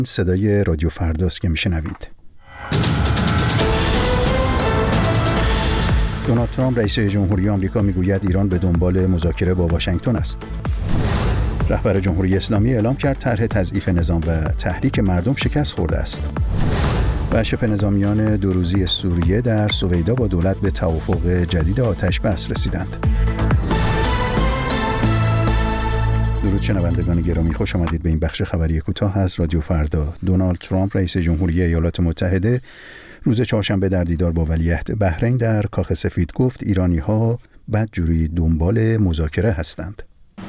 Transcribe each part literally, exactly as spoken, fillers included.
صدای رادیو فرداست که میشنوید. دونالد ترامپ رئیس جمهوری آمریکا میگوید ایران به دنبال مذاکره با واشنگتن است. رهبر جمهوری اسلامی اعلام کرد طرح تضعیف نظام و تحریک مردم شکست خورده است. و شبه نظامیان دو روزی سوریه در سویدا با دولت به توافق جدید آتش بس رسیدند. درود شنوندگان گرامی، خوش آمدید به این بخش خبری کوتاه از رادیو فردا. دونالد ترامپ رئیس جمهوری ایالات متحده روز چهارشنبه در دیدار با ولیعهد بحرین در کاخ سفید گفت ایرانی‌ها بدجوری دنبال مذاکره هستند.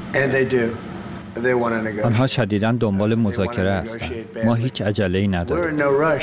آنها شدیداً دنبال مذاکره هستند. ما هیچ عجله‌ای نداریم.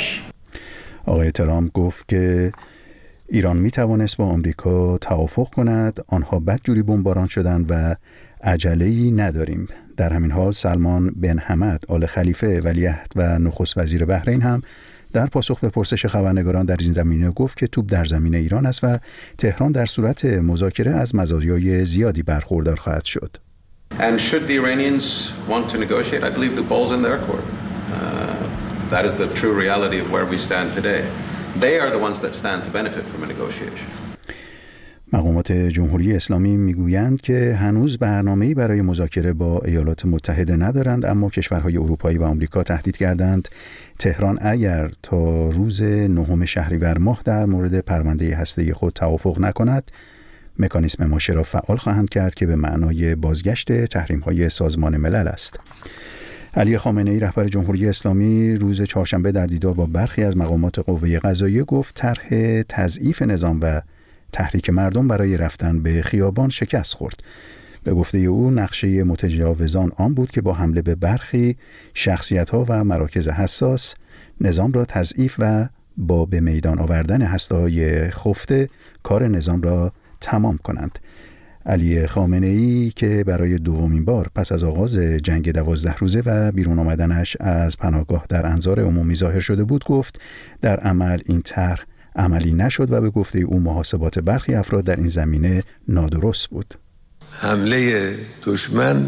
آقای ترامپ گفت که ایران می توانست با آمریکا توافق کند، آنها بدجوری بمباران شدند و عجله‌ای نداریم. در همین حال سلمان بن حمد آل خلیفه ولیعهد و نخست وزیر بحرین هم در پاسخ به پرسش خبرنگاران در این زمینه گفت که توپ در زمین ایران است و تهران در صورت مذاکره از مزایای زیادی برخوردار خواهد شد. And should the Iranians want to negotiate, I believe the ball's in their court. Uh, that is the true reality of where we stand today. They are the ones that stand to benefit from a negotiation. مقامات جمهوری اسلامی میگویند که هنوز برنامه‌ای برای مذاکره با ایالات متحده ندارند، اما کشورهای اروپایی و آمریکا تهدید کردند تهران اگر تا روز نهم شهریور ماه در مورد پرونده هسته‌ای خود توافق نکند، مکانیسم ماشه را فعال خواهند کرد که به معنای بازگشت تحریم‌های سازمان ملل است. علی خامنه‌ای رهبر جمهوری اسلامی روز چهارشنبه در دیدار با برخی از مقامات قوه قضاییه گفت طرح تضعیف نظام و تحریک مردم برای رفتن به خیابان شکست خورد. به گفته او نقشه متجاوزان آن بود که با حمله به برخی شخصیت‌ها و مراکز حساس نظام را تضعیف و با به میدان آوردن هسته‌های خفته کار نظام را تمام کنند. علی خامنه‌ای که برای دومین بار پس از آغاز جنگ دوازده روزه و بیرون آمدنش از پناهگاه در انظار عمومی ظاهر شده بود گفت در عمل این طرح عملی نشد و به گفته او محاسبات برخی افراد در این زمینه نادرست بود. حمله دشمن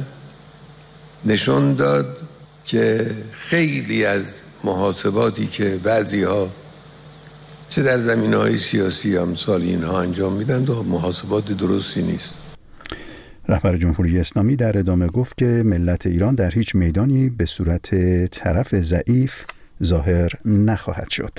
نشون داد که خیلی از محاسباتی که بعضی‌ها چه در زمینه‌های سیاسی امثال اینها انجام میدن و محاسبات درستی نیست. رهبر جمهوری اسلامی در ادامه گفت که ملت ایران در هیچ میدانی به صورت طرف ضعیف ظاهر نخواهد شد.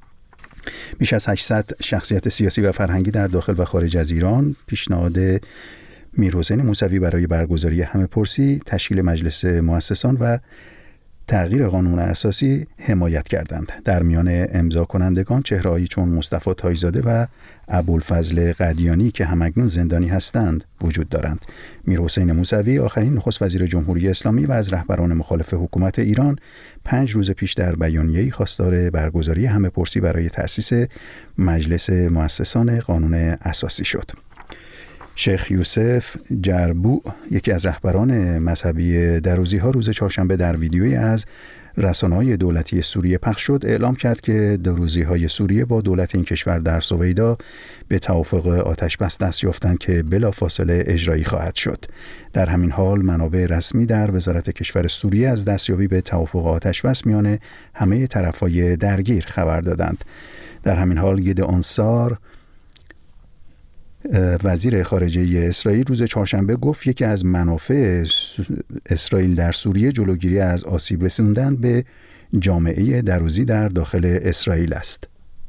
بیش از هشتصد شخصیت سیاسی و فرهنگی در داخل و خارج از ایران پیشنهاد میرحسین موسوی برای برگزاری همه‌پرسی، تشکیل مجلس مؤسسان و تغییر قانون اساسی حمایت کردند. در میان امضا کنندگان چهره‌هایی چون مصطفی تایزاده و ابوالفضل قدیانی که همکنون زندانی هستند وجود دارند. میرحسین موسوی آخرین نخست وزیر جمهوری اسلامی و از رهبران مخالف حکومت ایران پنج روز پیش در بیانیه‌ای خواستار برگزاری همه‌پرسی برای تأسیس مجلس مؤسسان قانون اساسی شد. شیخ یوسف جربوع یکی از رهبران مذهبی دروزی‌ها روز چهارشنبه در ویدیویی از رسانه‌های دولتی سوریه پخش شد اعلام کرد که دروزی‌های سوریه با دولت این کشور در سویدا به توافق آتش بس دست یافتند که بلافاصله اجرایی خواهد شد. در همین حال منابع رسمی در وزارت کشور سوریه از دستیابی به توافق آتش بس میان همه طرف‌های درگیر خبر دادند. در همین حال گید آنصار وزیر خارجه اسرائیل روز چهارشنبه گفت یکی از منافع اسرائیل در سوریه جلوگیری از آسیب رسوندن به جامعه دروزی در داخل اسرائیل است.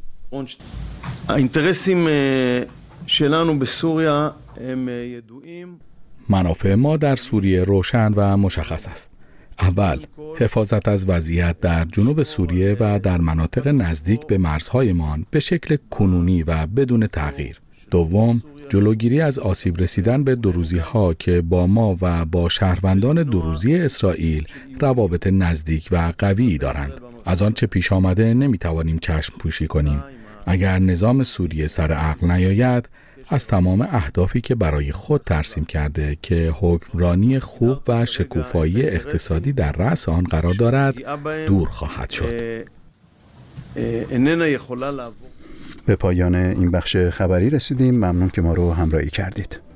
منافع ما در سوریه روشن و مشخص است. اول، حفاظت از وضعیت در جنوب سوریه و در مناطق نزدیک به مرزهایمان به شکل کنونی و بدون تغییر. دوم، جلوگیری از آسیب رسیدن به دروزی‌ها که با ما و با شهروندان دروزی اسرائیل روابط نزدیک و قوی دارند. از آنچه پیش آمده نمی‌توانیم چشم پوشی کنیم. اگر نظام سوریه سر عقل نیاید، از تمام اهدافی که برای خود ترسیم کرده که حکمرانی خوب و شکوفایی اقتصادی در رأس آن قرار دارد، دور خواهد شد. به پایان این بخش خبری رسیدیم. ممنون که ما رو همراهی کردید.